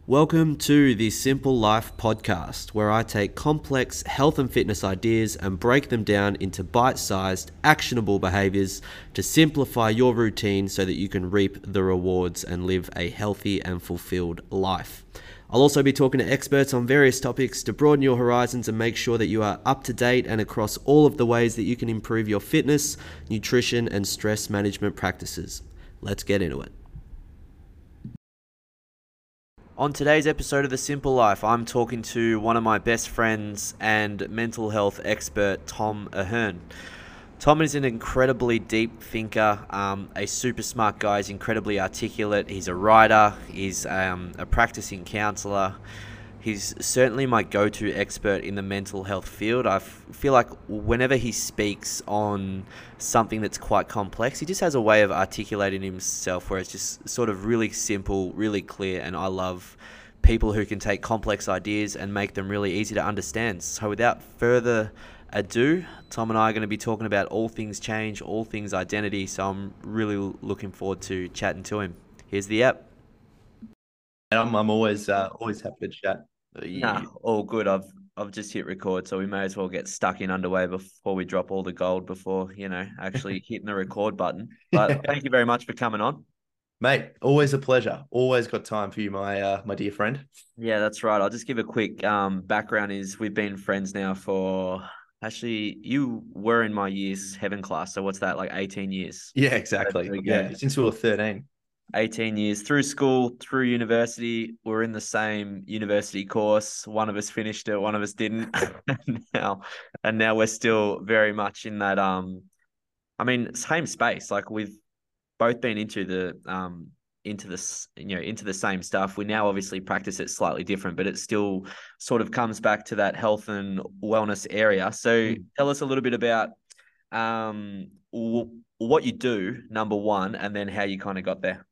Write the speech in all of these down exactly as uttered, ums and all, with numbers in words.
Welcome to the Simple Life podcast, where I take complex health and fitness ideas and break them down into bite-sized, actionable behaviors to simplify your routine so that you can reap the rewards and live a healthy and fulfilled life. I'll also be talking to experts on various topics to broaden your horizons and make sure that you are up to date and across all of the ways that you can improve your fitness, nutrition, and stress management practices. Let's get into it. On today's episode of The Simple Life, I'm talking to one of my best friends and mental health expert, Tom Ahern. Tom is an incredibly deep thinker, um, a super smart guy. He's incredibly articulate. He's a writer. He's um, a practicing counsellor. He's certainly my go-to expert in the mental health field. I f- feel like whenever he speaks on something that's quite complex, he just has a way of articulating himself where it's just sort of really simple, really clear, and I love people who can take complex ideas and make them really easy to understand. So without further ado, Tom and I are going to be talking about all things change, all things identity, so I'm really looking forward to chatting to him. Here's the app. I'm I'm always uh, always happy to chat. Nah, all good. I've I've just hit record, so we may as well get stuck in underway before we drop all the gold before, you know, actually hitting the record button. But thank you very much for coming on. Mate, always a pleasure. Always got time for you, my uh, my dear friend. Yeah, that's right. I'll just give a quick um background is we've been friends now for actually you were in my year's heaven class, so what's that, like eighteen years? Yeah, So exactly. there we Yeah, go. since we were thirteen. eighteen years through school, through university. We're in the same university course. One of us finished it, one of us didn't. and now, and now we're still very much in that. Um, I mean, same space. Like we've both been into the um into this, you know, into the same stuff. We now obviously practice it slightly different, but it still sort of comes back to that health and wellness area. So, Mm. tell us a little bit about um w- what you do, number one, and then how you kind of got there.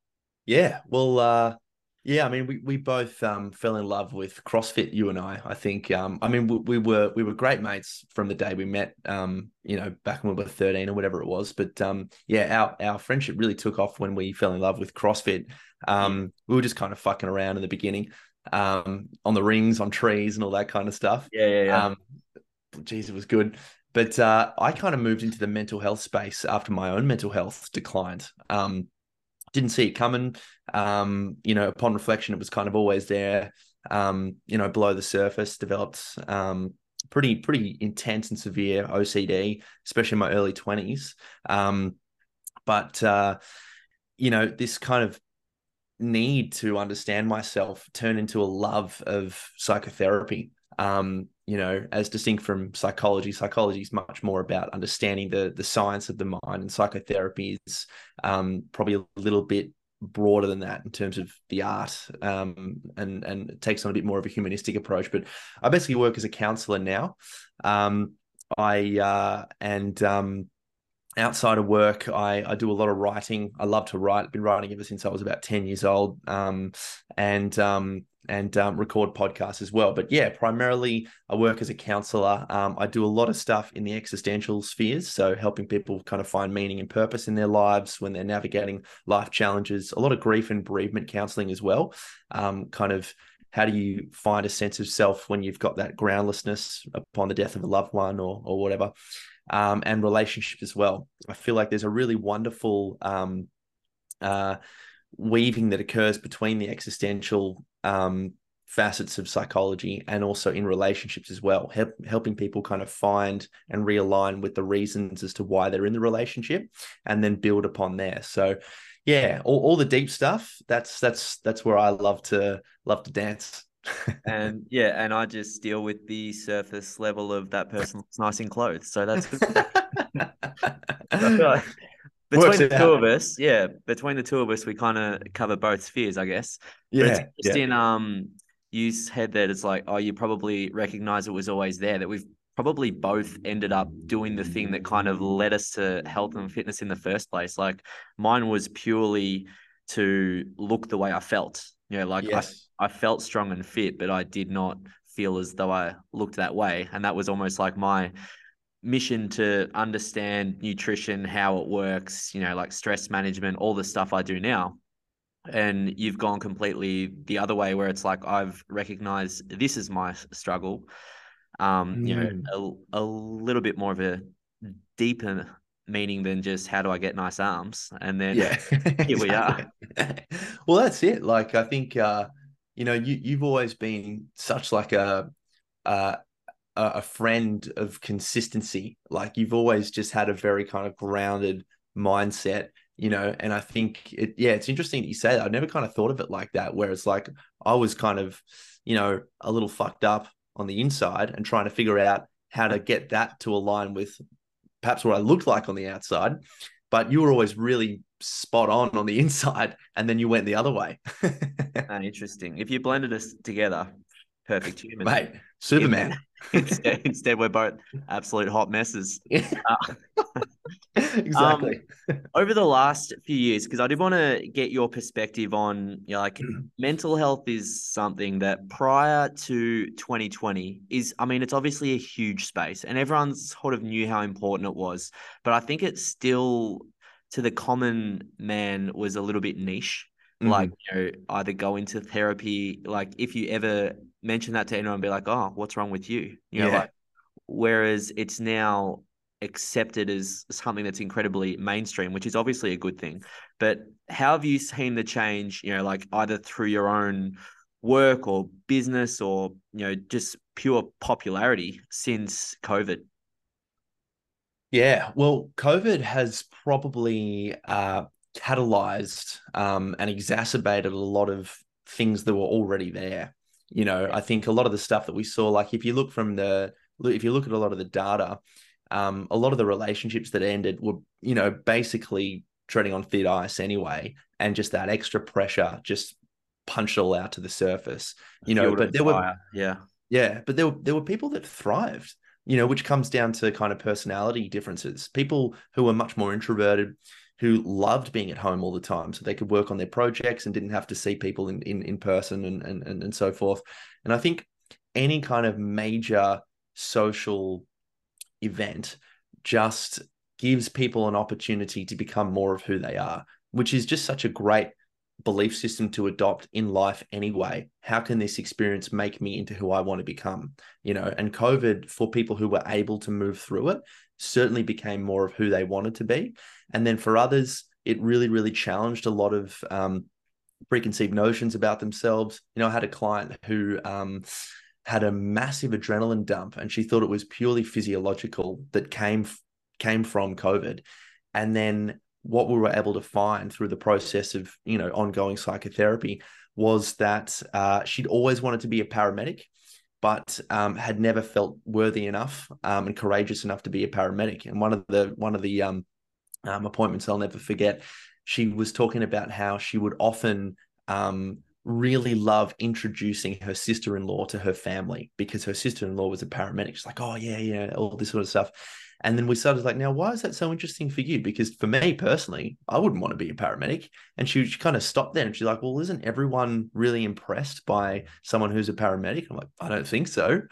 Yeah, well, uh, yeah. I mean, we we both um, fell in love with CrossFit. You and I. I think. Um, I mean, we, we were we were great mates from the day we met. Um, you know, back when we were thirteen or whatever it was. But um, yeah, our our friendship really took off when we fell in love with CrossFit. Yeah. Um, we were just kind of fucking around in the beginning, um, on the rings, on trees, and all that kind of stuff. Yeah, yeah, yeah. Um, geez, it was good. But uh, I kind of moved into the mental health space after my own mental health declined. Um, didn't see it coming. Um, you know, upon reflection, it was kind of always there. Um, you know, below the surface, developed um, pretty pretty intense and severe O C D, especially in my early twenties. Um, but uh, you know, this kind of need to understand myself turn into a love of psychotherapy. Um, you know, as distinct from psychology, psychology is much more about understanding the the science of the mind, and psychotherapy is um, probably a little bit broader than that in terms of the art, um, and and it takes on a bit more of a humanistic approach. But I basically work as a counselor now. Um, I uh, and um, outside of work, I, I do a lot of writing. I love to write. I've been writing ever since I was about ten years old, um, and um, and um, record podcasts as well. But yeah, primarily I work as a counselor. Um, I do a lot of stuff in the existential spheres, so helping people kind of find meaning and purpose in their lives when they're navigating life challenges. A lot of grief and bereavement counseling as well. Um, kind of how do you find a sense of self when you've got that groundlessness upon the death of a loved one or or whatever, um, and relationships as well. I feel like there's a really wonderful um, uh, weaving that occurs between the existential um, facets of psychology and also in relationships as well, help, helping people kind of find and realign with the reasons as to why they're in the relationship and then build upon there. So yeah, all, all the deep stuff, that's that's that's where I love to love to dance. And yeah, and I just deal with the surface level of that person looks nice in clothes. So that's good. I feel like between Works the it two out. of us, yeah, between the two of us, we kind of cover both spheres, I guess. But it's Yeah, yeah. interesting. Um, you said that it's like, oh, you probably recognize it was always there. That we've probably both ended up doing the thing that kind of led us to health and fitness in the first place. Like mine was purely to look the way I felt. You know, like I Yes. I felt strong and fit, but I did not feel as though I looked that way, and that was almost like my mission to understand nutrition, how it works, you know, like stress management, all the stuff I do now. and you've gone completely the other way, where it's like, I've recognized this is my struggle. Um, you know, Mm. a, a little bit more of a deeper meaning than just how do I get nice arms, and then Yeah, here we are. exactly. Well, that's it. Like, I think, uh, you know, you you've always been such like a a a friend of consistency. Like, you've always just had a very kind of grounded mindset, you know. And I think it, yeah, it's interesting that you say that. I've never kind of thought of it like that, where it's like I was kind of, you know, a little fucked up on the inside and trying to figure out how to get that to align with perhaps what I looked like on the outside, but you were always really spot on on the inside, and then you went the other way. Ah, interesting. If you blended us together, perfect human. Mate, Superman. Instead, instead, we're both absolute hot messes. Uh, um, Exactly. over the last few years, because I did want to get your perspective on, you know, like, mental health is something that prior to twenty twenty is, I mean, it's obviously a huge space, and everyone sort of knew how important it was, but I think it's still, to the common man, was a little bit niche. Like, Mhm. you know, either go into therapy, like if you ever mention that to anyone, be like, oh, what's wrong with you? You know, Yeah. like, whereas it's now accepted as something that's incredibly mainstream, which is obviously a good thing. But how have you seen the change, you know, like either through your own work or business, or, you know, just pure popularity since COVID? Yeah. Well, COVID has probably uh, catalyzed um, and exacerbated a lot of things that were already there. You know, Yeah. I think a lot of the stuff that we saw, like if you look from the, if you look at a lot of the data, um, a lot of the relationships that ended were, you know, basically treading on thin ice anyway, and just that extra pressure just punched it all out to the surface. You know, Fuel to but the there were fire. Yeah. yeah, but there were there were people that thrived, you know, which comes down to kind of personality differences. People who were much more introverted, who loved being at home all the time, so they could work on their projects and didn't have to see people in in, in person and, and and and so forth. And I think any kind of major social event just gives people an opportunity to become more of who they are, which is just such a great belief system to adopt in life anyway. How can this experience make me into who I want to become? You know, and COVID, for people who were able to move through it, certainly became more of who they wanted to be. And then for others, it really, really challenged a lot of um, preconceived notions about themselves. You know, I had a client who um, had a massive adrenaline dump, and she thought it was purely physiological that came came from COVID. And then what we were able to find through the process of, you know, ongoing psychotherapy was that uh, she'd always wanted to be a paramedic, but um, had never felt worthy enough um, and courageous enough to be a paramedic. And one of the one of the um, um, appointments I'll never forget, she was talking about how she would often um, really love introducing her sister-in-law to her family, because her sister-in-law was a paramedic. She's like, oh yeah, yeah, all this sort of stuff. And then we started like, now, why is that so interesting for you? Because for me personally, I wouldn't want to be a paramedic. And she, she kind of stopped there, and she's like, well, isn't everyone really impressed by someone who's a paramedic? I'm like, I don't think so.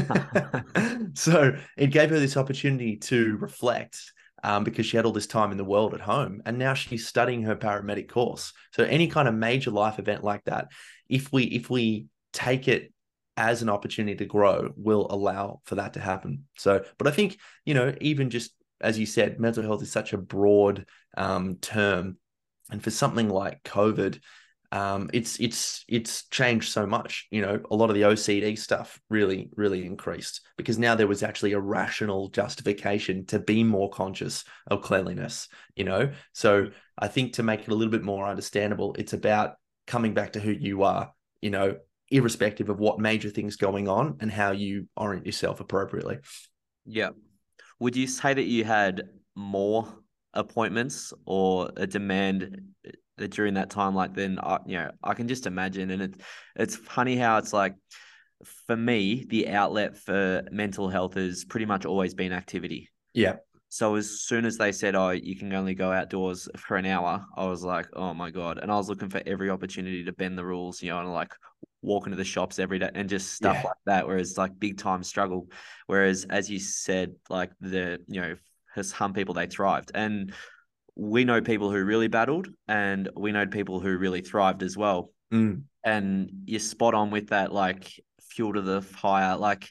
So it gave her this opportunity to reflect, um, because she had all this time in the world at home, and now she's studying her paramedic course. So any kind of major life event like that, if we if we take it as an opportunity to grow, will allow for that to happen. So, but I think, you know, even just as you said, mental health is such a broad um, term, and for something like COVID, um, it's it's it's changed so much. You know, a lot of the O C D stuff really really increased, because now there was actually a rational justification to be more conscious of cleanliness. You know, so I think to make it a little bit more understandable, it's about coming back to who you are. You know, irrespective of what major things going on, and how you orient yourself appropriately. Yeah. Would you say that you had more appointments or a demand uh, during that time? Like, then, I, you know, I can just imagine, and it's it's funny how it's like, for me, the outlet for mental health has pretty much always been activity. Yeah, So as soon as they said, "Oh, you can only go outdoors for an hour," I was like, "Oh my God!" And I was looking for every opportunity to bend the rules, you know, and like walk into the shops every day and just stuff yeah, like that. Whereas like big time struggle. Whereas as you said, like the you know, for some people they thrived. And we know people who really battled, and we know people who really thrived as well. Mm, And you're spot on with that, like fuel to the fire. Like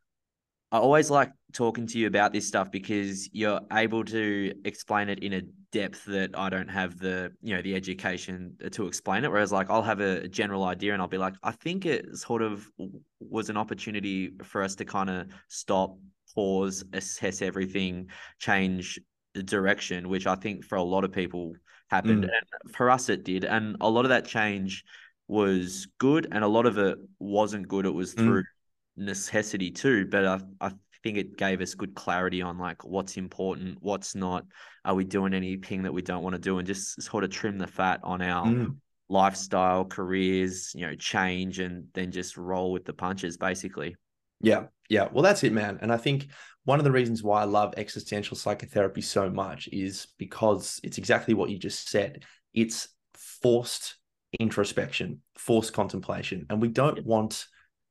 I always like talking to you about this stuff because you're able to explain it in a depth that I don't have the, you know, the education to explain it. Whereas like I'll have a general idea and I'll be like, I think it sort of was an opportunity for us to kind of stop, pause, assess everything, change the direction, which I think for a lot of people happened. mm, And for us it did. And a lot of that change was good and a lot of it wasn't good. It was through mm, necessity too, but I, I think it gave us good clarity on like what's important, what's not. Are we doing anything that we don't want to do, and just sort of trim the fat on our mm. lifestyle, careers, you know, change, and then just roll with the punches, basically. Yeah, yeah. Well, that's it, man. And I think one of the reasons why I love existential psychotherapy so much is because it's exactly what you just said. It's forced introspection, forced contemplation, and we don't want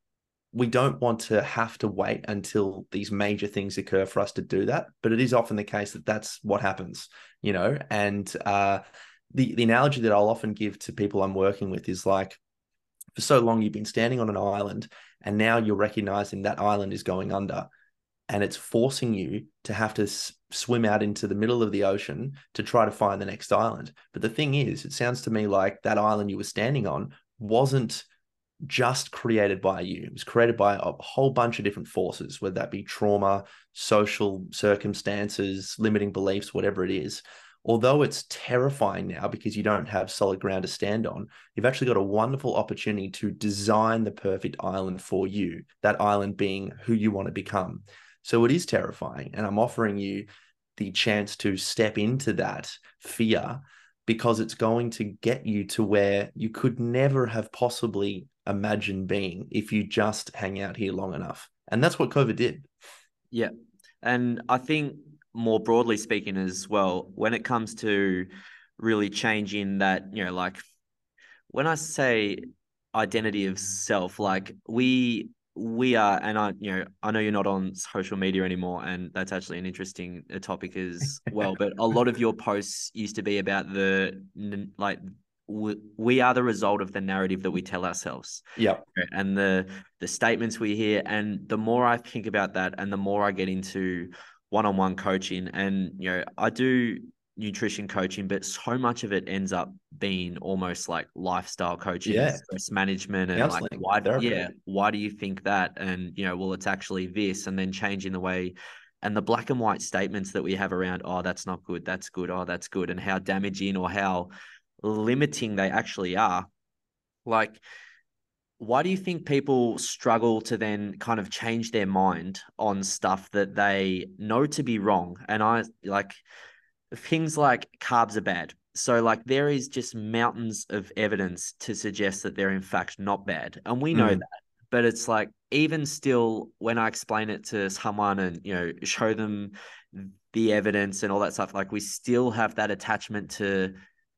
we don't want to have to wait until these major things occur for us to do that. But it is often the case that that's what happens, you know. And uh, the the analogy that I'll often give to people I'm working with is like, for so long you've been standing on an island and now you're recognizing that island is going under and it's forcing you to have to s- swim out into the middle of the ocean to try to find the next island. But the thing is, it sounds to me like that island you were standing on wasn't just created by you. It was created by a whole bunch of different forces, whether that be trauma, social circumstances, limiting beliefs, whatever it is. Although it's terrifying now because you don't have solid ground to stand on, you've actually got a wonderful opportunity to design the perfect island for you, that island being who you want to become. So it is terrifying. And I'm offering you the chance to step into that fear because it's going to get you to where you could never have possibly imagined being if you just hang out here long enough. And that's what COVID did. Yeah. And I think more broadly speaking as well, when it comes to really changing that, you know, like when I say identity of self, like we we are, and I, you know, I know you're not on social media anymore, and that's actually an interesting uh, topic as well. But a lot of your posts used to be about the like we, we are the result of the narrative that we tell ourselves, Yeah. and the the statements we hear. And the more I think about that, and the more I get into one-on-one coaching, and you know, I do nutrition coaching, but so much of it ends up being almost like lifestyle coaching, Yeah. stress management, and like Counseling, why, therapy. yeah, why do you think that? And you know, well, it's actually this, and then changing the way and the black and white statements that we have around, oh, that's not good, that's good, oh, that's good, and how damaging or how limiting they actually are. Like, why do you think people struggle to then kind of change their mind on stuff that they know to be wrong? And I like things like carbs are bad. So like there is just mountains of evidence to suggest that they're in fact not bad. And we know Mm, that. But it's like even still when I explain it to someone and you know show them the evidence and all that stuff, like we still have that attachment to,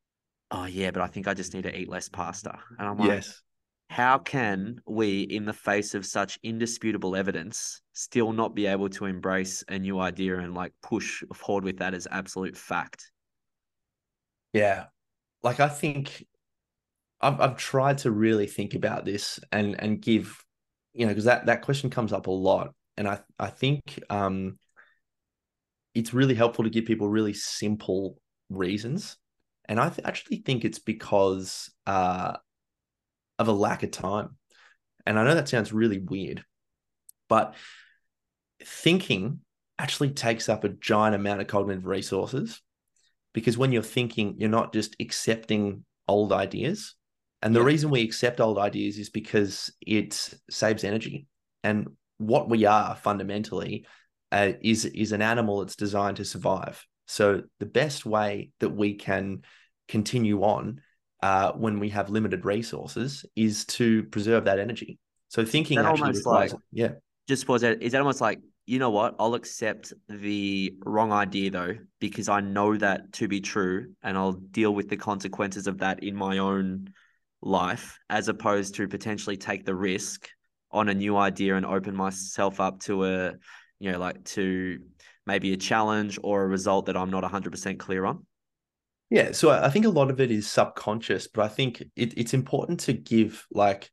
oh yeah, but I think I just need to eat less pasta. And I'm like, yes. how can we, in the face of such indisputable evidence, still not be able to embrace a new idea and like push forward with that as absolute fact? Yeah. Like I think I've I've tried to really think about this and and give, you know, because that that question comes up a lot. And I I think um it's really helpful to give people really simple reasons. And I th- actually think it's because uh, of a lack of time. And I know that sounds really weird, but thinking actually takes up a giant amount of cognitive resources because when you're thinking, you're not just accepting old ideas. And the Yeah. reason we accept old ideas is because it saves energy. And what we are fundamentally uh, is is an animal that's designed to survive. So the best way that we can continue on uh, when we have limited resources is to preserve that energy. So thinking That actually almost like requires, yeah, just pause it. Is that almost like, you know what? I'll accept the wrong idea though, because I know that to be true and I'll deal with the consequences of that in my own life, as opposed to potentially take the risk on a new idea and open myself up to a, you know, like to maybe a challenge or a result that I'm not one hundred percent clear on. Yeah, so I I think a lot of it is subconscious, but I think it, it's important to give like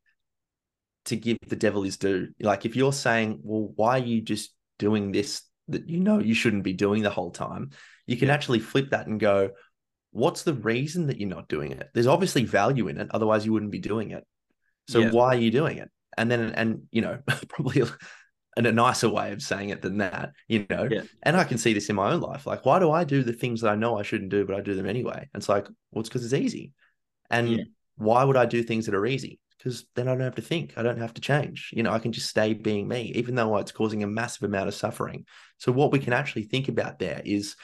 to give the devil his due. Like if you're saying, well, why are you just doing this that you know you shouldn't be doing the whole time? You can Yeah. actually flip that and go, what's the reason that you're not doing it? There's obviously value in it, otherwise you wouldn't be doing it. So Yeah. why are you doing it? And then, and you know, probably in a nicer way of saying it than that, you know. Yeah. And I can see this in my own life. Like, why do I do the things that I know I shouldn't do, but I do them anyway? And it's like, well, it's because it's easy. Yeah. And why would I do things that are easy? Because then I don't have to think. I don't have to change. You know, I can just stay being me, even though it's causing a massive amount of suffering. So what we can actually think about there is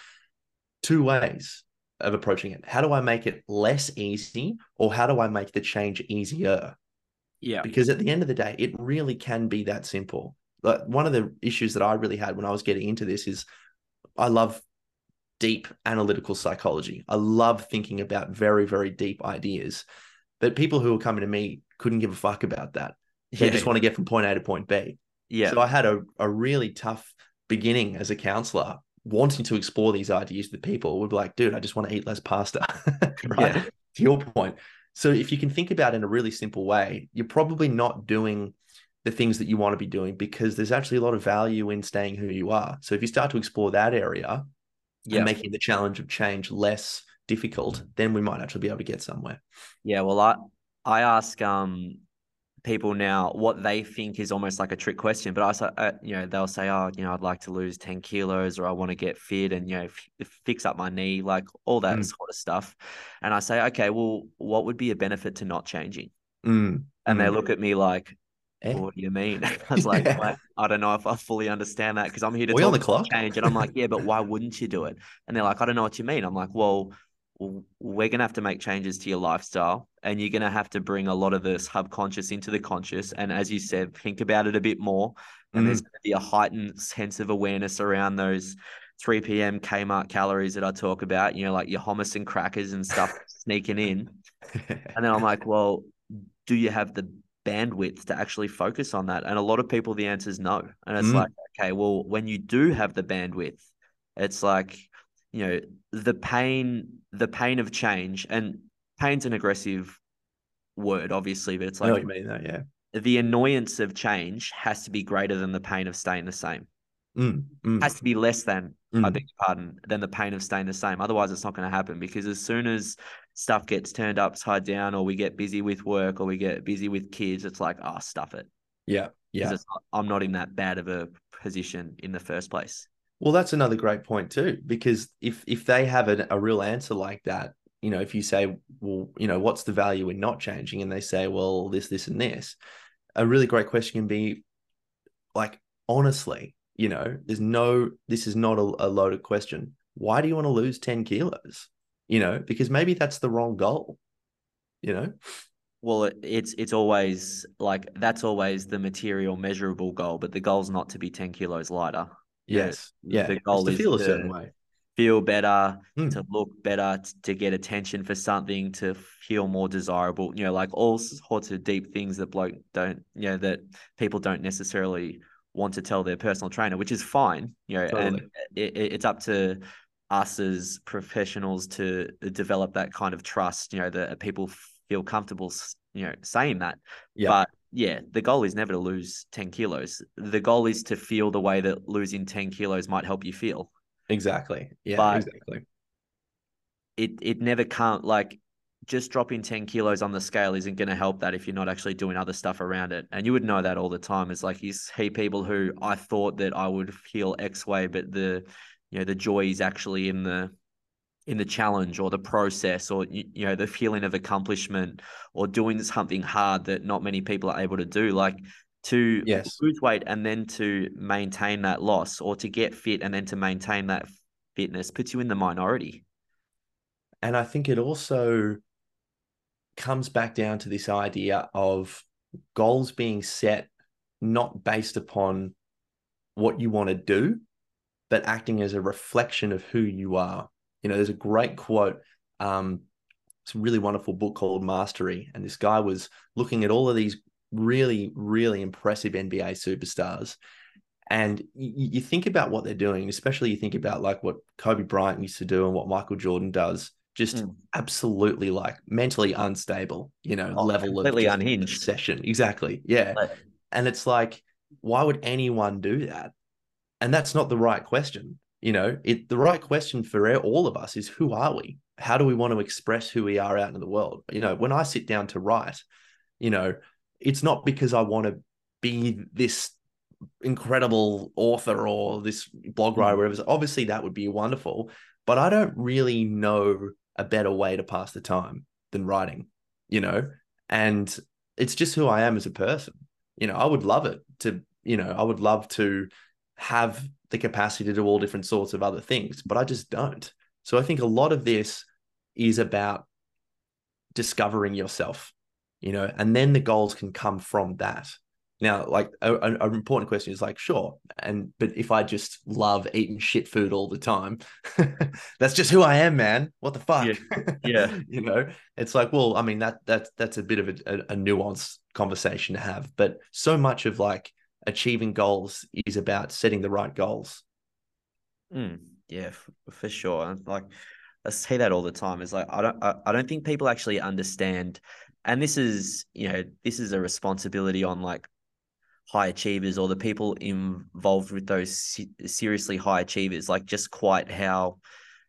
two ways of approaching it. How do I make it less easy, or how do I make the change easier? Yeah. Because at the end of the day, it really can be that simple. Like one of the issues that I really had when I was getting into this is I love deep analytical psychology. I love thinking about very, very deep ideas. But people who were coming to me couldn't give a fuck about that. They just Yeah. want to get from point A to point B. Yeah. So I had a, a really tough beginning as a counselor, wanting to explore these ideas with people. Would be like, dude, I just want to eat less pasta. Right. Yeah. To your point. So if you can think about it in a really simple way, you're probably not doing the things that you want to be doing, because there's actually a lot of value in staying who you are. So if you start to explore that area and Yeah. making the challenge of change less difficult, then we might actually be able to get somewhere. Yeah. Well, I I ask um people now what they think is almost like a trick question, but I say, uh, you know, they'll say, oh, you know, I'd like to lose ten kilos, or I want to get fit and, you know, f- fix up my knee, like all that Mm, sort of stuff. And I say, okay, well, what would be a benefit to not changing? mm, And they mm. look at me like, Eh? well, what do you mean? I was like, Yeah. "What? I don't know if I fully understand that, because I'm here to Are we on talk the about clock? change." And I'm like, yeah, but why wouldn't you do it? And they're like, I don't know what you mean. I'm like, well, w- we're going to have to make changes to your lifestyle, and you're going to have to bring a lot of the subconscious into the conscious. And as you said, think about it a bit more. And there's Mm. going to be a heightened sense of awareness around those three p m Kmart calories that I talk about, you know, like your hummus and crackers and stuff sneaking in. And then I'm like, well, do you have the bandwidth to actually focus on that? And a lot of people, the answer is no. And it's like, Mm. okay, well, when you do have the bandwidth, it's like, you know, the pain, the pain of change, and pain's an aggressive word, obviously, but it's I know like what you mean, though. Yeah. the annoyance of change has to be greater than the pain of staying the same. Mm. Mm. Has to be less than, I beg Mm. your pardon, than the pain of staying the same. Otherwise, it's not going to happen, because as soon as stuff gets turned upside down, or we get busy with work, or we get busy with kids, it's like, oh, stuff it. Yeah. Because Yeah. it's not, I'm not in that bad of a position in the first place. Well, that's another great point too, because if if they have a, a real answer like that, you know, if you say, well, you know, what's the value in not changing, and they say, well, this, this, and this, a really great question can be like, honestly, you know, there's no, this is not a, a loaded question. Why do you want to lose ten kilos? You know, because maybe that's the wrong goal, you know? Well, it, it's it's always like that's always the material measurable goal, but the goal's not to be ten kilos lighter. The Yes. Yeah. the It's goal to is feel a certain to way. feel better, to Mm, look better, t- to get attention for something, to feel more desirable, you know, like all sorts of deep things that bloke don't, you know, that people don't necessarily want to tell their personal trainer, which is fine, you know, and totally. it, it's up to us as professionals to develop that kind of trust, you know, that people feel comfortable, you know, saying that. Yeah. But yeah, the goal is never to lose ten kilos. The goal is to feel the way that losing ten kilos might help you feel. Exactly. Yeah, But exactly. it it never can't, like, just dropping ten kilos on the scale isn't going to help that if you're not actually doing other stuff around it. And you would know that all the time. It's like you see people who, I thought that I would feel X way, but the, you know, the joy is actually in the in the challenge, or the process, or you, you know, the feeling of accomplishment, or doing something hard that not many people are able to do. Like, to Yes. lose weight and then to maintain that loss, or to get fit and then to maintain that fitness, puts you in the minority. And I think it also comes back down to this idea of goals being set not based upon what you want to do, but acting as a reflection of who you are. You know, there's a great quote. Um, it's a really wonderful book called Mastery. And this guy was looking at all of these really, really impressive N B A superstars. And you, you think about what they're doing, especially you think about like what Kobe Bryant used to do and what Michael Jordan does. just Mm. absolutely like mentally unstable, you know, Oh, level of completely just unhinged. obsession. Exactly. Yeah. Like, And it's like, why would anyone do that? And that's not the right question. You know, it the right question for all of us is, who are we? How do we want to express who we are out in the world? You know, when I sit down to write, you know, it's not because I want to be this incredible author or this blog writer, mm. whatever. So obviously, that would be wonderful, but I don't really know a better way to pass the time than writing, you know, and it's just who I am as a person. You know, I would love it to, you know, I would love to have the capacity to do all different sorts of other things, but I just don't. So I think a lot of this is about discovering yourself, you know, and then the goals can come from that. Now, like a, a, an important question is like, sure, and but if I just love eating shit food all the time, that's just who I am, man. What the Yeah. fuck, Yeah. you know? It's like, well, I mean that that's that's a bit of a, a, a nuanced conversation to have, but so much of like achieving goals is about setting the right goals. Mm. Yeah, f- for sure. And like I say that all the time. Is like I don't I, I don't think people actually understand, and this is you know this is a responsibility on like high achievers or the people involved with those se- seriously high achievers, like just quite how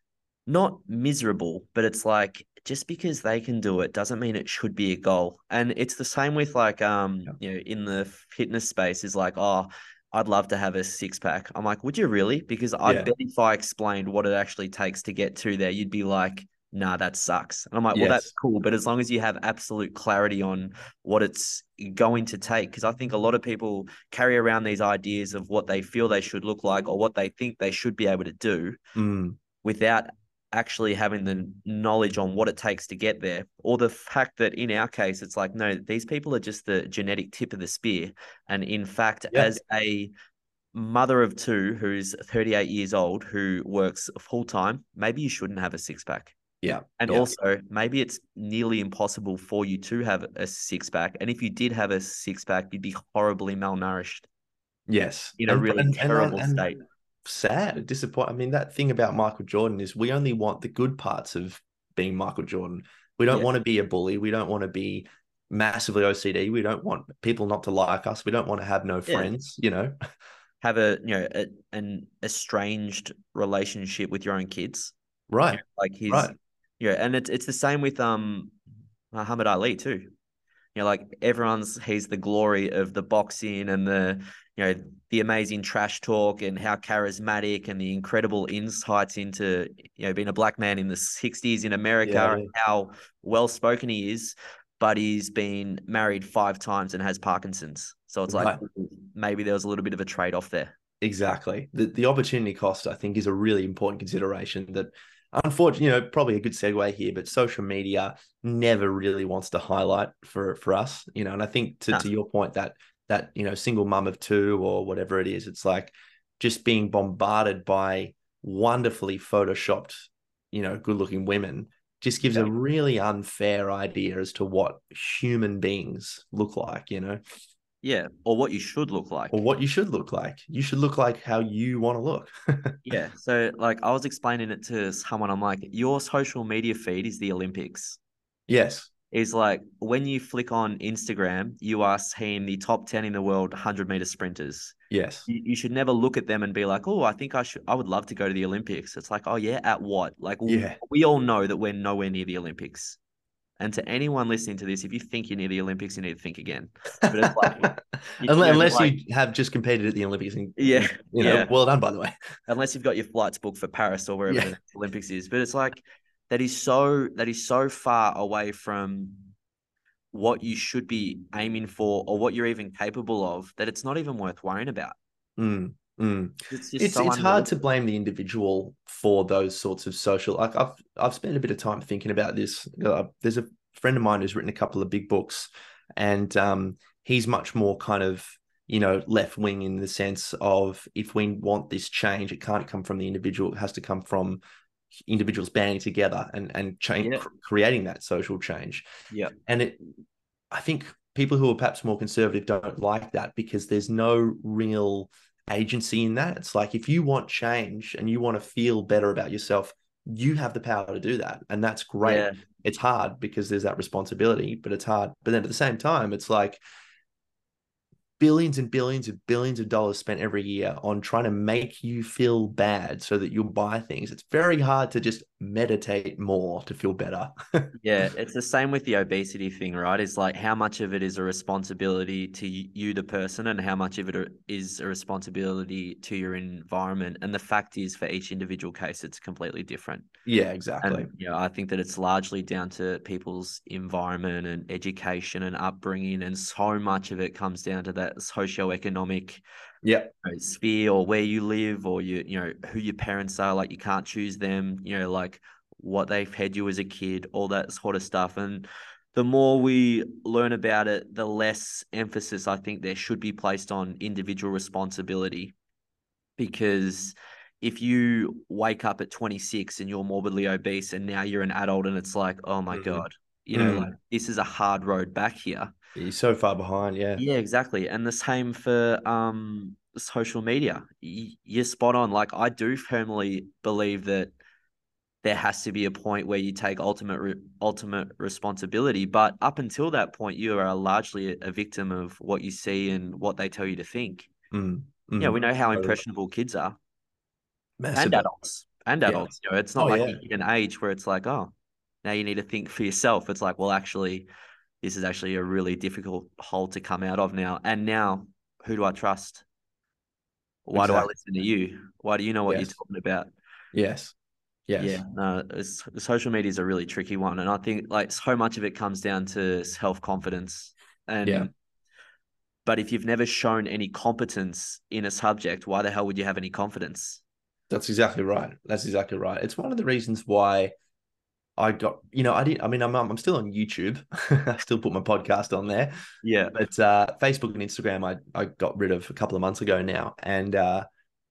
not miserable, but it's like just because they can do it doesn't mean it should be a goal. And it's the same with like um, Yeah. you know, in the fitness space is like, oh, I'd love to have a six pack. I'm like, would you really? Because I Yeah. bet if I explained what it actually takes to get to there, you'd be like, nah, that sucks. And I'm like, well, that's Yes. cool. But as long as you have absolute clarity on what it's going to take, because I think a lot of people carry around these ideas of what they feel they should look like or what they think they should be able to do Mm. without actually having the knowledge on what it takes to get there, or the fact that in our case, it's like, no, these people are just the genetic tip of the spear. And in fact, Yeah. as a mother of two who's thirty-eight years old, who works full time, maybe you shouldn't have a six pack. Yeah. And Yeah. also, maybe it's nearly impossible for you to have a six pack. And if you did have a six pack, you'd be horribly malnourished Yes. in a And really and and that terrible and state. sad, disappointing. I mean, that thing about Michael Jordan is we only want the good parts of being Michael Jordan. We don't Yeah. want to be a bully. We don't want to be massively O C D. We don't want people not to like us. We don't want to have no Yeah. friends, you know? Have a you know a, an estranged relationship with your own kids. You Right. know, like his Right. yeah, and it's it's the same with um Muhammad Ali too. You know, like everyone's he's the glory of the boxing and the you know the amazing trash talk and how charismatic and the incredible insights into you know being a black man in the sixties in America Yeah. and how well spoken he is, but he's been married five times and has Parkinson's. So it's like Right. maybe there was a little bit of a trade-off there. Exactly. The the opportunity cost, I think, is a really important consideration that unfortunately, you know, probably a good segue here, but social media never really wants to highlight for for us, you know, and I think to Nah. to your point that that, you know, single mum of two or whatever it is, it's like just being bombarded by wonderfully photoshopped, you know, good-looking women just gives Yeah. a really unfair idea as to what human beings look like, you know, Yeah, or what you should look or like. what you should look like. You should look like how you want to look. Yeah. So like I was explaining it to someone, I'm like, your social media feed is the Olympics. Yes. Is like when you flick on Instagram, you are seeing the top ten in the world one hundred meter sprinters. Yes. You, you should never look at them and be like, oh, I think I should, I would love to go to the Olympics. It's like, oh, yeah, at what? Like, w- Yeah. we all know that we're nowhere near the Olympics. And to anyone listening to this, if you think you're near the Olympics, you need to think again. But it's like, you, you know, but Unless like, you have just competed at the Olympics, and, yeah, and you know, yeah. well done, by the way. Unless you've got your flights booked for Paris or wherever Yeah. the next Olympics is. But it's like that is so that is so far away from what you should be aiming for or what you're even capable of that it's not even worth worrying about. Mm, mm. It's just It's so it's hard to unrealistic. blame the individual for those sorts of social. Like I've I've spent a bit of time thinking about this. Uh, there's a friend of mine who's written a couple of big books, and um, he's much more kind of you know left wing in the sense of if we want this change, it can't come from the individual. It has to come from individuals banding together and and change, Yeah. creating that social change. Yeah. And it, I think people who are perhaps more conservative don't like that because there's no real agency in that. It's like if you want change and you want to feel better about yourself, you have the power to do that. And that's great. Yeah. It's hard because there's that responsibility, but it's hard. But then at the same time, it's like billions and billions and billions of dollars spent every year on trying to make you feel bad so that you'll buy things. It's very hard to just meditate more to feel better. Yeah, it's the same with the obesity thing, right? It's like how much of it is a responsibility to you, the person, and how much of it is a responsibility to your environment. And the fact is, for each individual case, it's completely different. Yeah, exactly. And, you know, I think that it's largely down to people's environment and education and upbringing. And so much of it comes down to that socioeconomic yeah. you know, sphere, or where you live, or you, you know, who your parents are. Like, you can't choose them, you know, like what they fed you as a kid, all that sort of stuff. And the more we learn about it, the less emphasis I think there should be placed on individual responsibility. Because if you wake up at twenty-six and you're morbidly obese and now you're an adult and it's like, oh my Mm-hmm. God, you know, Mm. like this is a hard road back here. You're so far behind. Yeah. Yeah, exactly. And the same for um social media. Y- You're spot on. Like, I do firmly believe that there has to be a point where you take ultimate re- ultimate responsibility. But up until that point, you are largely a, a victim of what you see and what they tell you to think. Mm. Yeah, Mm. we know how Totally. impressionable kids are, and Massively. adults, and Yeah. adults. You know, it's not Oh, like yeah. you hit an age where it's like, oh, now you need to think for yourself. It's like, well, actually, this is actually a really difficult hole to come out of now. And now, who do I trust? Why do I Exactly. listen to you? Why do you know what you're Yes. talking about? Yes. Yeah, Yes. no, it's, social media is a really tricky one, and I think like so much of it comes down to self confidence. Yeah. And but if you've never shown any competence in a subject, why the hell would you have any confidence? That's exactly right. That's exactly right. It's one of the reasons why I got, you know, I didn't, I mean, I'm, I'm still on YouTube. I still put my podcast on there, Yeah. but uh, Facebook and Instagram, I, I got rid of a couple of months ago now. And uh,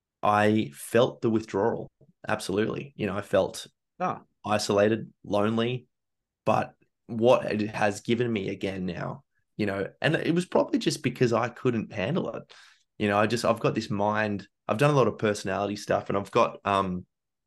I felt the withdrawal. Absolutely. You know, I felt Oh, isolated, lonely, but what it has given me again now, you know, and it was probably just because I couldn't handle it. You know, I just, I've got this mind, I've done a lot of personality stuff, and I've got um,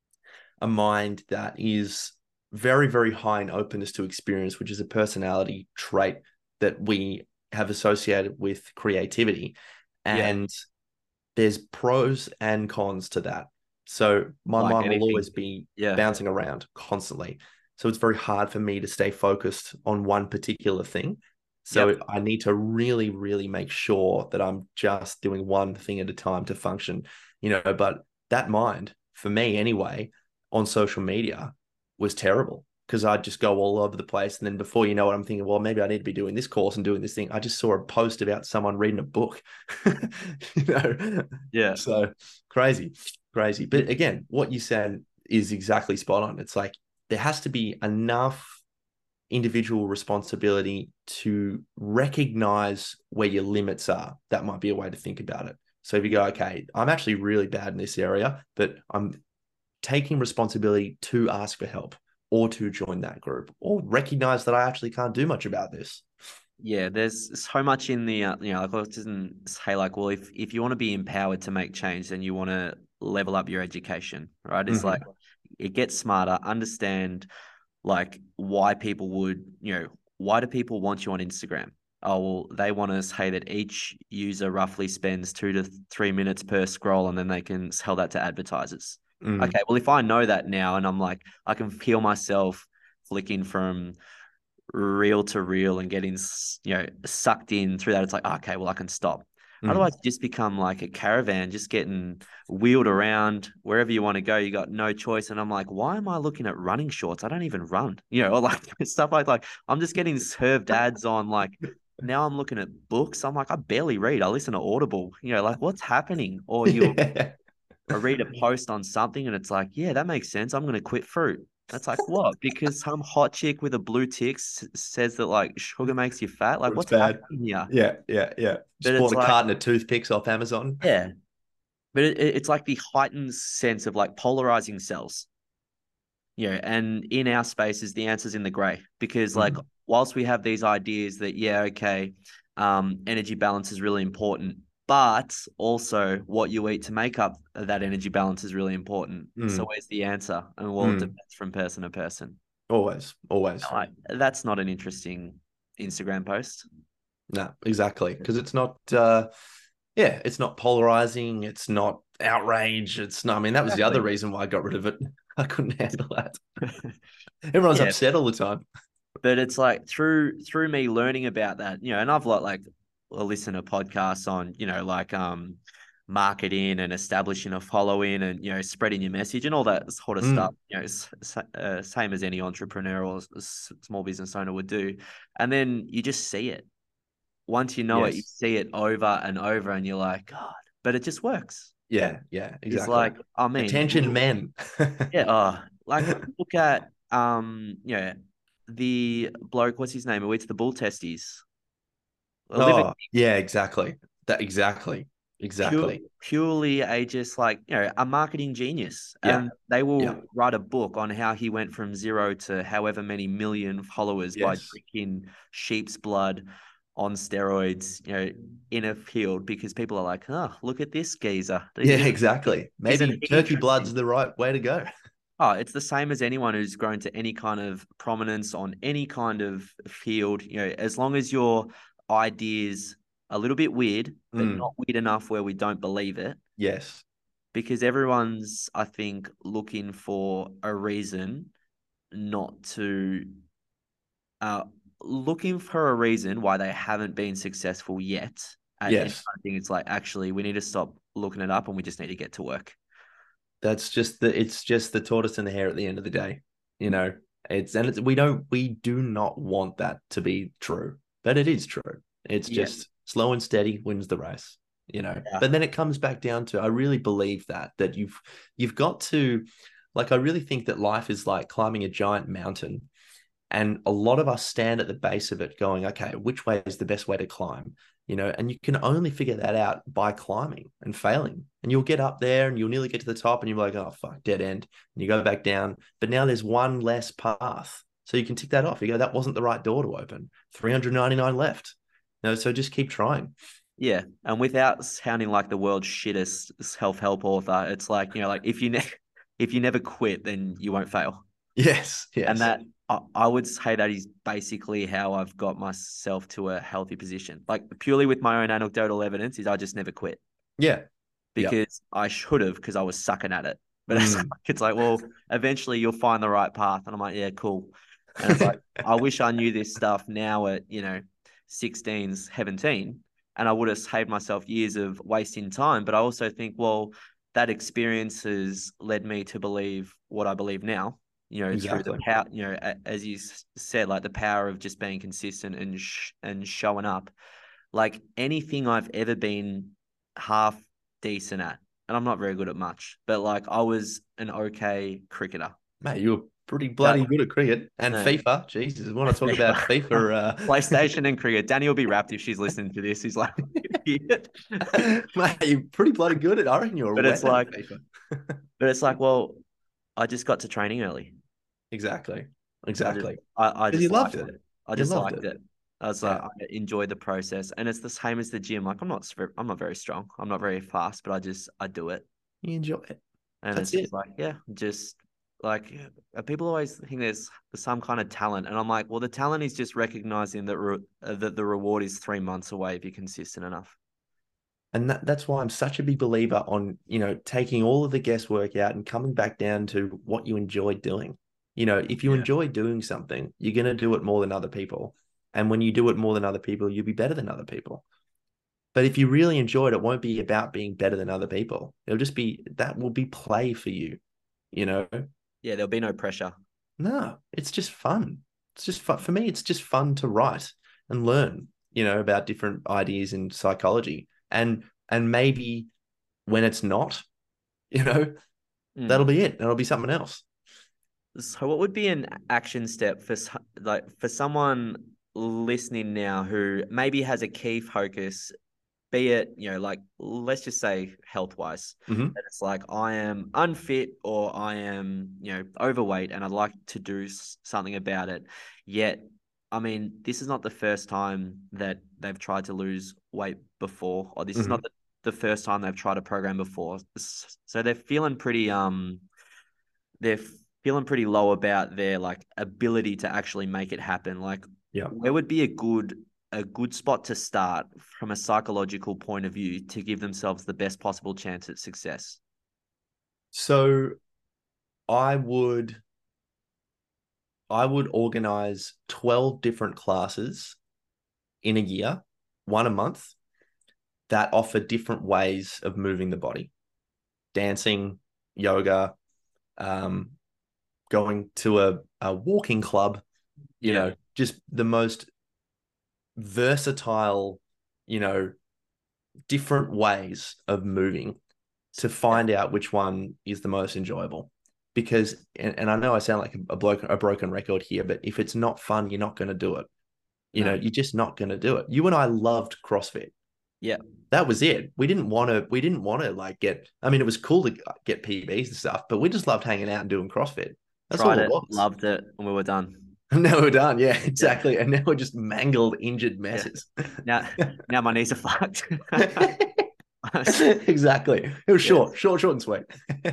a mind that is very, very high in openness to experience, which is a personality trait that we have associated with creativity. yeah, And there's pros and cons to that. So my like mind will anything. always be Yeah. bouncing around constantly. So it's very hard for me to stay focused on one particular thing. Yep. So I need to really, really make sure that I'm just doing one thing at a time to function, you know. But that mind, for me anyway, on social media was terrible because I'd just go all over the place. And then before you know it, I'm thinking, well, maybe I need to be doing this course and doing this thing. I just saw a post about someone reading a book, you know. Yeah. So crazy, crazy. But again, what you said is exactly spot on. It's like there has to be enough individual responsibility to recognize where your limits are. That might be a way to think about it. So if you go, okay, I'm actually really bad in this area, but I'm taking responsibility to ask for help or to join that group or recognize that I actually can't do much about this. Yeah, there's so much in the, uh, you know, like I didn't say like, well, if, if you want to be empowered to make change, then you want to level up your education, right? It's Mm-hmm. like, it gets smarter, understand like why people would, you know, why do people want you on Instagram? Oh, well, they want to say that each user roughly spends two to three minutes per scroll, and then they can sell that to advertisers. Mm. Okay, well, if I know that now and I'm like, I can feel myself flicking from reel to reel and getting, you know, sucked in through that, it's like, okay, well, I can stop. Mm. Otherwise, you just become like a caravan, just getting wheeled around wherever you want to go. You got no choice. And I'm like, why am I looking at running shorts? I don't even run, you know, or like stuff like like I'm just getting served ads on like. Now I'm looking at books. I'm like, I barely read. I listen to Audible. You know, like what's happening? Or you Yeah. I read a post on something and it's like, yeah, that makes sense. I'm going to quit fruit. That's like, what? Because some hot chick with a blue tick s- says that like sugar makes you fat. Like, It's what's bad. happening here? Yeah, yeah, yeah. But Just it's bought a like, carton of toothpicks off Amazon. yeah, but it, it's like the heightened sense of like polarizing cells. Yeah. And in our spaces, the answer's in the gray because like, Mm. whilst we have these ideas that, yeah, okay, um, energy balance is really important. But also what you eat to make up that energy balance is really important. So Mm, where's the answer? And well, it mm. depends from person to person. Always, always. Like, that's not an interesting Instagram post. No, exactly. Because it's not, uh, yeah, it's not polarizing. It's not outrage. It's not, I mean, that was the other Exactly. reason why I got rid of it. I couldn't handle that. Everyone's Yeah, upset all the time. but it's like through through me learning about that, you know, and I've like like listened to podcasts on, you know, like um marketing and establishing a following and you know spreading your message and all that sort of stuff. Mm, You know, s- s- uh, same as any entrepreneur or s- small business owner would do. And then you just see it. Once you know it, you yes. see it over and over, and you're like, God, but it just works. Yeah, yeah, It's exactly. like, I mean, Attention look, men. yeah, uh, like look at um, you know, the bloke, what's his name, who eats the bull testes, Olivia, Oh, yeah, exactly. That exactly. pure, Exactly. purely a just like you know a marketing genius, Yeah. and they Yeah. will write a book on how he went from zero to however many million followers by Yes. drinking sheep's blood on steroids, you know, in a field because people are like, oh, look at this geezer. Yeah, Isn't exactly. isn't Maybe he turkey interesting? blood's the right way to go. Oh, it's the same as anyone who's grown to any kind of prominence on any kind of field. You know, as long as your ideas a little bit weird, but Mm, not weird enough where we don't believe it, yes. because everyone's, I think, looking for a reason not to, uh, looking for a reason why they haven't been successful yet at any Yes. kind of thing. It's like, actually, we need to stop looking it up and we just need to get to work. That's just the it's just the tortoise and the hare at the end of the day. You know, it's and it's we don't we do not want that to be true. But it is true. It's Yeah. just slow and steady wins the race, you know. Yeah. But then it comes back down to I really believe that that you've you've got to like I really think that life is like climbing a giant mountain. And a lot of us stand at the base of it going, okay, which way is the best way to climb? You know, and you can only figure that out by climbing and failing. And you'll get up there and you'll nearly get to the top and you're like, oh, fuck, dead end. And you go back down. But now there's one less path. So you can tick that off. You go, that wasn't the right door to open. three hundred ninety-nine left. You know, so just keep trying. Yeah, and without sounding like the world's shittest self-help author, it's like, you know, like if you ne if you never quit, then you won't fail. Yes, And yes. that I, I would say that is basically how I've got myself to a healthy position. Like purely with my own anecdotal evidence is I just never quit Yeah. Yep. because I should have because I was sucking at it. But it's like, Mm. it's like, well, eventually you'll find the right path. And I'm like, yeah, cool. And it's like, I wish I knew this stuff now at, you know, sixteen, seventeen, and I would have saved myself years of wasting time. But I also think, well, that experience has led me to believe what I believe now, you know, through the Exactly. power, you know, as you said, like the power of just being consistent and, sh- and showing up. Like anything I've ever been half decent at, and I'm not very good at much, but like I was an okay cricketer. Mate, you were pretty That bloody good at cricket and no, FIFA. Jesus, we want to talk about FIFA, FIFA. PlayStation, and cricket. Danny will be wrapped if she's listening to this. He's like, idiot. Uh, mate, you're pretty bloody good at. I reckon you're a But it's weapon at like, FIFA. but it's like, well, I just got to training early. Exactly. I just, Exactly. I, I Because you just loved liked it. it. I You just loved liked it. it. I was like, Yeah. I enjoyed the process, and it's the same as the gym. Like, I'm not, I'm not very strong. I'm not very fast, but I just, I do it. You enjoy it. And That's it's just it. like, yeah, just like uh, people always think there's some kind of talent. And I'm like, well, the talent is just recognizing that, re- uh, that the reward is three months away if you're consistent enough. And that, that's why I'm such a big believer on, you know, taking all of the guesswork out and coming back down to what you enjoy doing. You know, if you Yeah. enjoy doing something, you're going to do it more than other people. And when you do it more than other people, you'll be better than other people. But if you really enjoy it, it won't be about being better than other people. It'll just be that will be play for you, you know? Yeah, there'll be no pressure. No, it's just fun. It's just fun. For me, it's just fun to write and learn, you know, about different ideas in psychology. And and maybe when it's not, you know, that'll Mm. be it. That'll be something else. So what would be an action step for s- like for someone listening now who maybe has a key focus, be it, you know, like let's just say health wise, Mm-hmm. that it's like I am unfit or I am, you know, overweight and I'd like to do s- something about it. Yet I mean, this is not the first time that they've tried to lose weight before, or this is not Mhm. the, the first time they've tried a program before. S- So they're feeling pretty um they're feeling pretty low about their like ability to actually make it happen. Like, Yeah. where would be a good a good spot to start from a psychological point of view to give themselves the best possible chance at success? So I would I would organize twelve different classes in a year, one a month, that offer different ways of moving the body. Dancing, yoga, um, going to a, a walking club, you Yeah, know, just the most versatile, you know, different ways of moving to yeah, find out which one is the most enjoyable. Because, and, and I know I sound like a, bloke, a broken record here, but if it's not fun, you're not going to do it. You know, no, you're just not going to do it. You and I loved CrossFit. yeah. That was it. We didn't want to, we didn't want to like get, I mean, it was cool to get P Bs and stuff, but we just loved hanging out and doing CrossFit. That's Tried all it it, was. loved it, and we were done. Now we're done. Yeah, Yeah, exactly. And now we're just mangled, injured yeah. messes. Now, now my knees are fucked. Exactly. It was Yeah, short, short, short and sweet.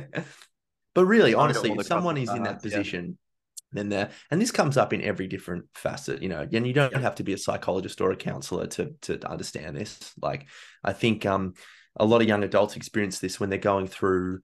But really, tried all honestly, the if someone CrossFit is in that cards. Yeah, position, then there, and this comes up in every different facet, you know, and you don't yeah, have to be a psychologist or a counselor to to understand this. Like, I think um, a lot of young adults experience this when they're going through,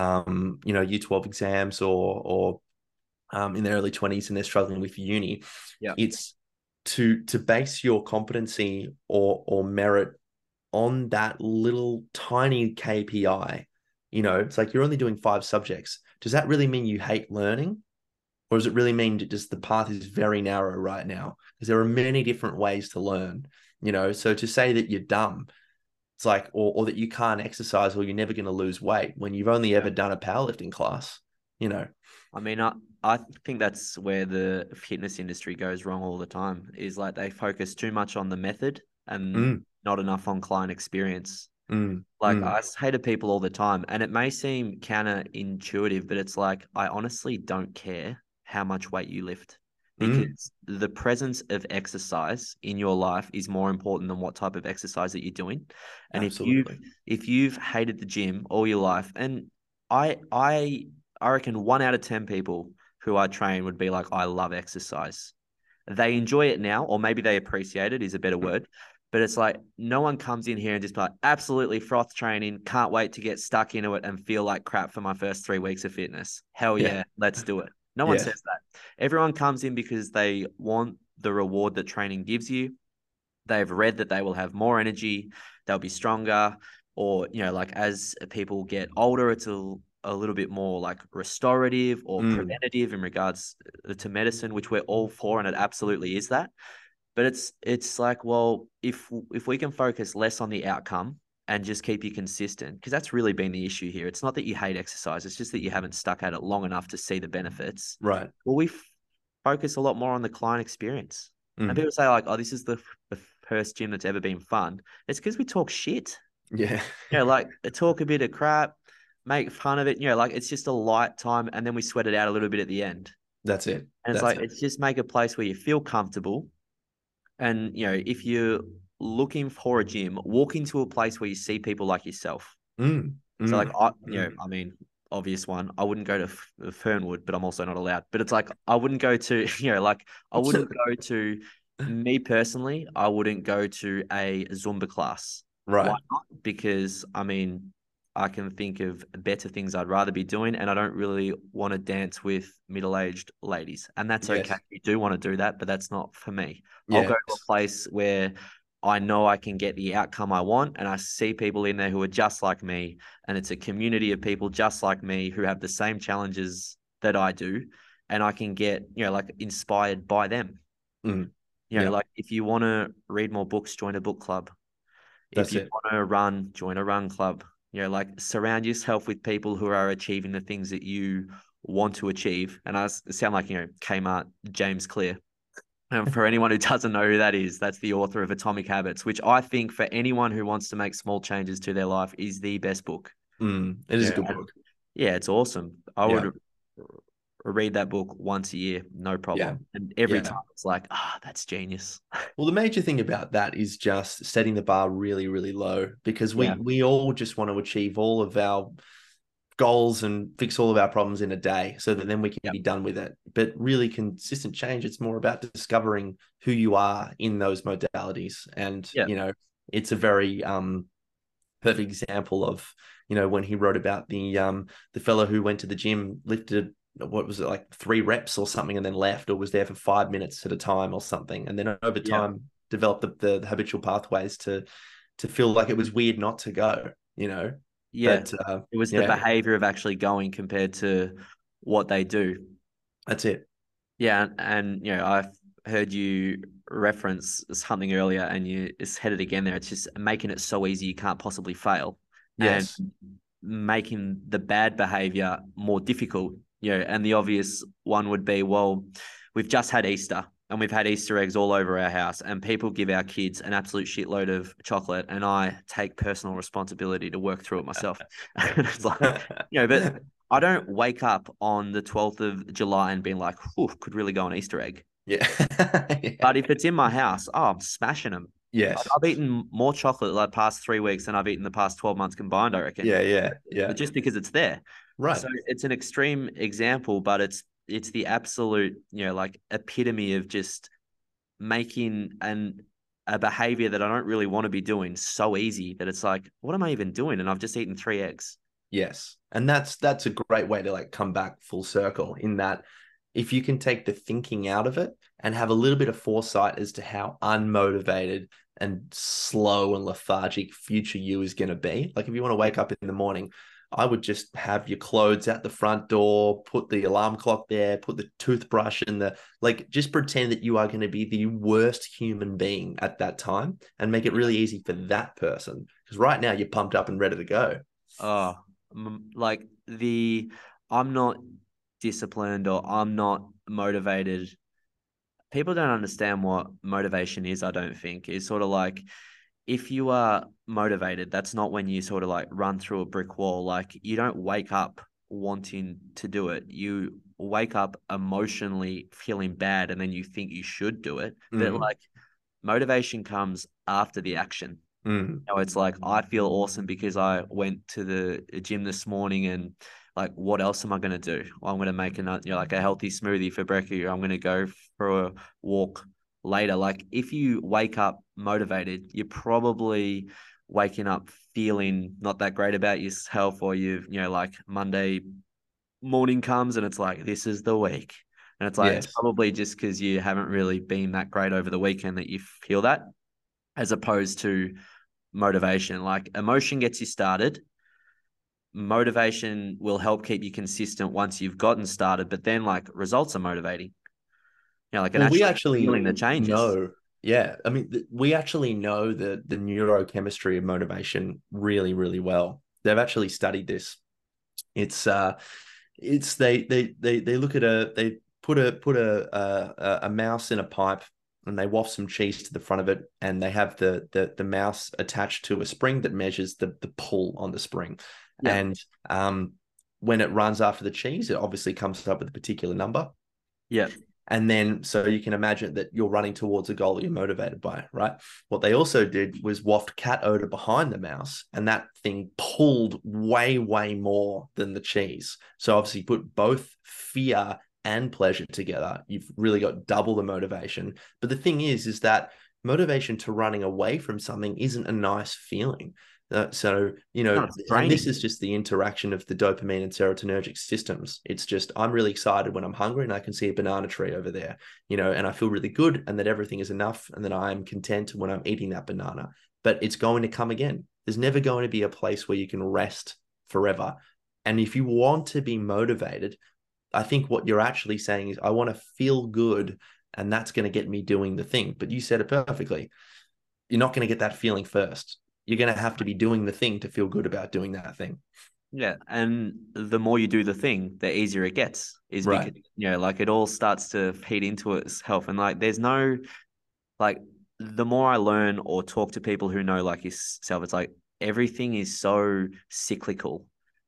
um, you know, Year twelve exams or or um, in their early twenties and they're struggling with uni. yeah. It's to to base your competency or or merit on that little tiny K P I. You know, it's like you're only doing five subjects. Does that really mean you hate learning? Or does it really mean that just the path is very narrow right now? Because there are many different ways to learn, you know. So to say that you're dumb, it's like, or, or that you can't exercise or you're never going to lose weight when you've only Yeah. ever done a powerlifting class, you know. I mean, I, I think that's where the fitness industry goes wrong all the time, is like they focus too much on the method and Mm, not enough on client experience. mm, Like, mm, I say to people all the time, and it may seem counterintuitive, but it's like, I honestly don't care how much weight you lift, mm. because the presence of exercise in your life is more important than what type of exercise that you're doing. And if you've Absolutely. if you've hated the gym all your life, and I I I reckon one out of ten people who I train would be like, I love exercise. They enjoy it now, or maybe they appreciate it is a better word. But it's like no one comes in here and just be like, absolutely froth training, can't wait to get stuck into it and feel like crap for my first three weeks of fitness. Hell Yeah. yeah, let's do it. No one Yeah. says that. Everyone comes in because they want the reward that training gives you. They've read that they will have more energy, they'll be stronger, or, you know, like as people get older, it's a, a little bit more like restorative or Mm, preventative in regards to medicine, which we're all for, and it absolutely is that. But it's it's like, well, if if we can focus less on the outcome and just keep you consistent, because that's really been the issue here. It's not that you hate exercise, it's just that you haven't stuck at it long enough to see the benefits. right. Well, we f- focus a lot more on the client experience. And Mm, people say like, "Oh, this is the, f- the first gym that's ever been fun." It's because we talk shit. yeah. You know, like talk a bit of crap, make fun of it. You know, like it's just a light time, and then we sweat it out a little bit at the end. That's it. And it's That's like it. it's just make a place where you feel comfortable. And, you know, if you're looking for a gym, walk into a place where you see people like yourself. Mm, So, like, mm, I, you know, mm. I mean, obvious one, I wouldn't go to F- Fernwood, but I'm also not allowed. But it's like, I wouldn't go to, you know, like, I wouldn't go to, me personally, I wouldn't go to a Zumba class. Why Right. not? Because, I mean, I can think of better things I'd rather be doing, and I don't really want to dance with middle-aged ladies. And that's okay. Yes. You do want to do that, but that's not for me. I'll go to a Yes. place where I know I can get the outcome I want, and I see people in there who are just like me, and it's a community of people just like me who have the same challenges that I do, and I can get, you know, like inspired by them. Mm, You know, yeah. like if you want to read more books, join a book club. If That's you it. want to run, join a run club. You know, like surround yourself with people who are achieving the things that you want to achieve. And I sound like, you know, Kmart, James Clear. And for anyone who doesn't know who that is, that's the author of Atomic Habits, which I think for anyone who wants to make small changes to their life is the best book. Mm, it is a Yeah. good And book. yeah, it's awesome. I Yeah. would read that book once a year, no Yeah. problem. And every Yeah. time it's like, ah, that's genius. Well, the major thing about that is just setting the bar really, really low, because Yeah. we we all just want to achieve all of our goals and fix all of our problems in a day so that then we can Yeah. be done with it. But really consistent change, it's more about discovering who you are in those modalities. And, Yeah. you know, it's a very um perfect example of, you know, when he wrote about the um the fellow who went to the gym, lifted what was it, like three reps or something, and then left, or was there for five minutes at a time or something, and then over Yeah. time developed the, the, the habitual pathways to to feel like it was weird not to go, you know. Yeah. But uh, It was the yeah, behavior of actually going compared to what they do. that's it. Yeah. And, and you know, I've heard you reference something earlier and you it's headed again there. It's just making it so easy you can't possibly fail. And Yes. making the bad behavior more difficult. You know, and the obvious one would be, well, we've just had Easter and we've had Easter eggs all over our house, and people give our kids an absolute shitload of chocolate, and I take personal responsibility to work through it myself. It's like, you know, but I don't wake up on the twelfth of July and being like, whew, could really go an Easter egg. Yeah. But Yeah. if it's in my house, oh, I'm smashing them. Like, Yes. I've eaten more chocolate the past three weeks than I've eaten the past twelve months combined, I reckon. Yeah, yeah, yeah. But just because it's there. Right. So it's an extreme example, but it's it's the absolute, you know, like epitome of just making an a behavior that I don't really want to be doing so easy that it's like, what am I even doing? And I've just eaten three eggs. Yes. And that's that's a great way to like come back full circle, in that if you can take the thinking out of it and have a little bit of foresight as to how unmotivated and slow and lethargic future you is going to be. Like if you want to Yeah. wake up in the morning, I would just have your clothes at the front door, put the alarm clock there, put the toothbrush in the, like, just pretend that you are going to be the worst human being at that time and make it Yeah. really easy for that person. Because right now you're pumped up and ready to go. Oh, m- like the I'm not disciplined or I'm not motivated. People don't understand what motivation is, I don't think. It's sort of like if you are motivated, that's not when you sort of like run through a brick wall. Like you don't wake up wanting to do it. You wake up emotionally feeling bad and then you think you should do it. But Mm, like motivation comes after the action. mm. You know, it's like I feel awesome because I went to the gym this morning and like what else am I going to do? Well, I'm going to make another, you know, like a healthy smoothie for brekkie. I'm going to go for a walk later. Like if you wake up motivated, you're probably waking up feeling not that great about yourself, or you've, you know, like Monday morning comes and it's like, this is the week. And it's like, it's Yes. probably just because you haven't really been that great over the weekend that you feel that, as opposed to motivation. Like emotion gets you started. Motivation will help keep you consistent once you've gotten started, but then like results are motivating. You know, like an Well, we actually actually feeling the changes. know, yeah. I mean, th- we actually know the the neurochemistry of motivation really, really well. They've actually studied this. It's uh, it's they they they they look at a they put a put a a, a mouse in a pipe, and they waft some cheese to the front of it, and they have the the the mouse attached to a spring that measures the the pull on the spring, Yeah. and um, when it runs after the cheese, it obviously comes up with a particular number. Yeah. And then, so you can imagine that you're running towards a goal that you're motivated by, right? What they also did was waft cat odor behind the mouse, and that thing pulled way, way more than the cheese. So obviously, you put both fear and pleasure together, you've really got double the motivation. But the thing is, is that motivation to running away from something isn't a nice feeling. Uh, so, you No, know, it's and this draining. is just the interaction of the dopamine and serotonergic systems. It's just, I'm really excited when I'm hungry and I can see a banana tree over there, you know, and I feel really good and that everything is enough and that I'm content when I'm eating that banana. But it's going to come again. There's never going to be a place where you can rest forever. And if you want to be motivated, I think what you're actually saying is, I want to feel good and that's going to get me doing the thing. But you said it perfectly. You're not going to get that feeling first. You're going to have to be doing the thing to feel good about doing that thing. Yeah. And the more you do the thing, the easier it gets, is Right. because, you know, like it all starts to feed into itself. And like there's no, like, the more I learn or talk to people who know like yourself, it's like everything is so cyclical.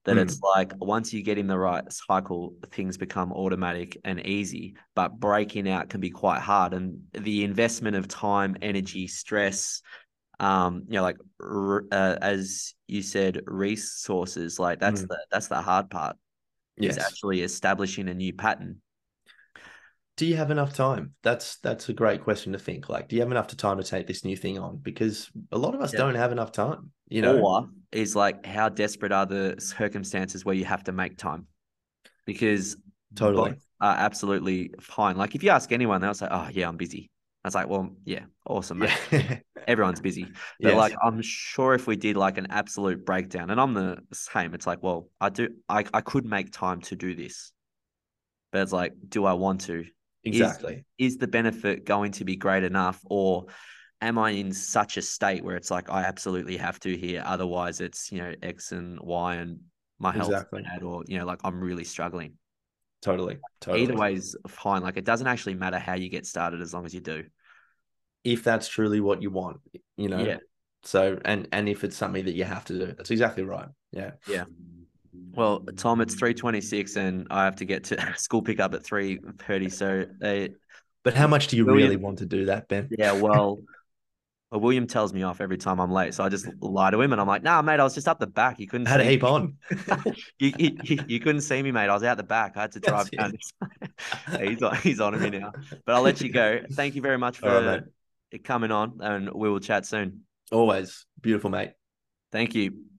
that Mm. it's like once you get in the right cycle, things become automatic and easy, but breaking out can be quite hard. And the investment of time, energy, stress, um, you know, like uh, as you said, resources, like that's Mm. the that's the hard part is Yes. actually establishing a new pattern. Do you have enough time? That's that's a great question to think. Like, do you have enough time to take this new thing on? Because a lot of us Yeah. don't have enough time, you know? Or is like how desperate are the circumstances where you have to make time? Because both Totally. are absolutely fine. Like if you ask anyone, they'll say, "Oh yeah, I'm busy." I was like, "Well, yeah, awesome, mate. Yeah. Everyone's busy." But Yes. like, I'm sure if we did like an absolute breakdown, and I'm the same, it's like, well, I do, I, I could make time to do this, but it's like, do I want to? Is Exactly. is the benefit going to be great enough, or am I in such a state where it's like I absolutely have to here, otherwise it's you know X and Y and my health's Exactly. bad, or you know like I'm really struggling. Totally. Either Totally. way is fine. Like it doesn't actually matter how you get started as long as you do. If that's truly what you want, you know? Yeah, So, and and if it's something that you have to do, that's exactly right. Yeah. yeah. Well, Tom, it's three twenty six, and I have to get to school pickup at three thirty. So, uh, But how much do you really William, want to do that, Ben? yeah, well, well, William tells me off every time I'm late, so I just lie to him, and I'm like, "Nah, mate, I was just up the back. You couldn't Had a see heap me. on. you, you, you you couldn't see me, mate. I was out the back. I had to That's drive down." it. Yeah, he's on, he's on to me now. But I'll let you go. Thank you very much All right, for mate. coming on, and we will chat soon. Always beautiful, mate. Thank you.